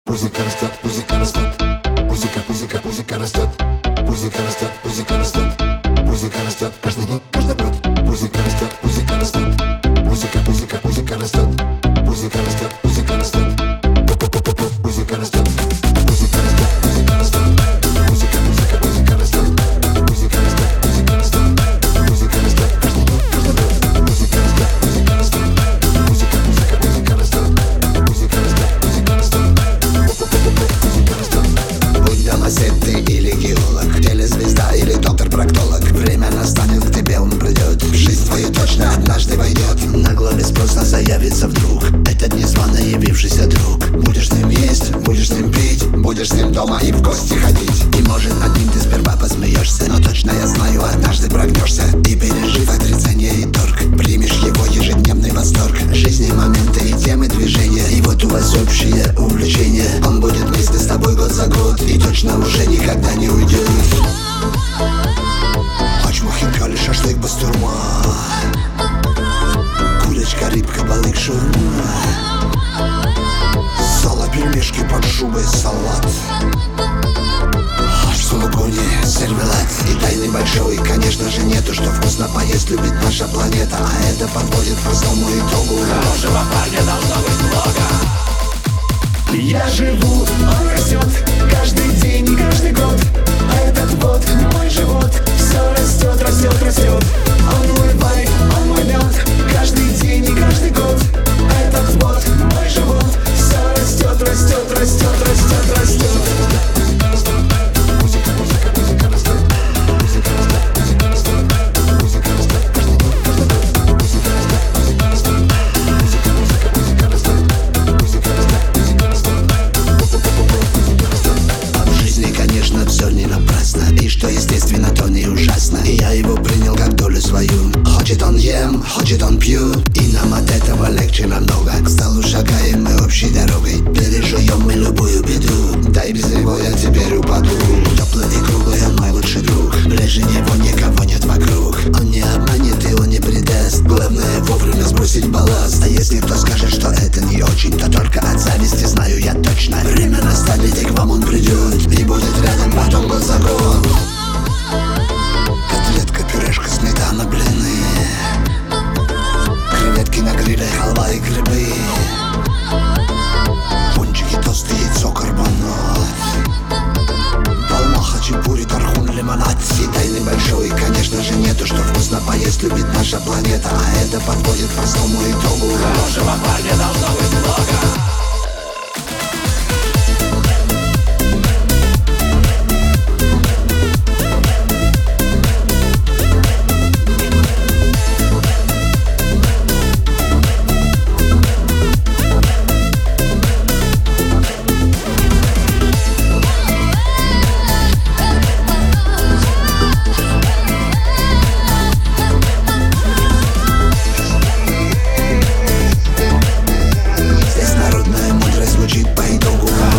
Музыка растет, музыка растет. Музыка, музыка, музыка растет. Музыка растет, музыка растет. Музыка растет каждый день, каждый год. Музыка растет, музыка растет. Музыка, музыка, музыка растет. Музыка растет, музыка растет. Музыка растет. Музыка растет, музыка растет. Музыка, музыка, музыка растет. Музыка растет, музыка растет. Музыка растет каждый день, каждый год. Музыка растет, музыка растет. Музыка, музыка, музыка растет. Музыка растет, музыка растет. Музыка растет. Будь домосед ты или геолог, телезвезда или доктор-проктолог, время настанет, к тебе он придет. В жизнь твою точно однажды войдет. На главе спроса заявится вдруг этот незвано явившийся друг. Будешь с ним есть, будешь с ним пить, будешь с ним дома и в гости ходить. И может над ним ты сперва посмеешься, но точно я знаю, однажды прогнешься. И пережив отрицание и торг, примешь его ежедневный восторг. Жизни, моменты и темы движения, и вот у вас общее увлечение. Он будет вместе с тобой год за год и точно уже никогда не уйдет. Ач махинкали, шашлык, бастурма, курочка, рыбка, балык, шаурма, сало, пельмешки под шубой, салат, аж в сулугуне сервелат. И тайны большой, конечно же, нету, что вкусно поесть любит наша планета. А это подводит к простому итогу: хорошего парня должно быть много. Я живу, он растет каждый день и каждый год. А этот вот мой живот все растет, растет, растет. Он мой вайб, он мой мед, каждый день и каждый год. А этот вот мой живот все растет, растет, растет, растет, растет. Музыка, музыка, музыка растет. Музыка растет, музыка растет. Музыка растет каждый день, каждый год. Музыка растет, музыка растет. Музыка, музыка, музыка растет. Музыка растет, музыка растет. Музыка растет. А в жизни, конечно, все не напрасно, и что естественно, то не ужасно. И я его принял как долю свою. Хочет он ем, хочет он пью, и нам от этого легче намного. К столу шагаем мы общей дорогой, пережуем мы любую беду. Да и без него я теперь упаду. Теплый и круглый, он мой лучший друг. Ближе него никого нет вокруг. Он не обманет и он не предаст. Главное вовремя сбросить балласт. А если кто скажет, что это не очень, то только от зависти, знаю я точно. Время настанет, и к вам он придет, и будет рядом потом год за год. Котлетка, пюрешка, сметана, блины, креветки на гриле, халва и грибы, пончики, тосты, яйцо, карбонат, долма, хачапури, тархун, лимонад. И тайны большой, конечно же, нету, что вкусно поесть любит наша планета. А это подводит к простому итогу: хорошего парня должно быть много. Здесь народная мудрость звучит по итогу: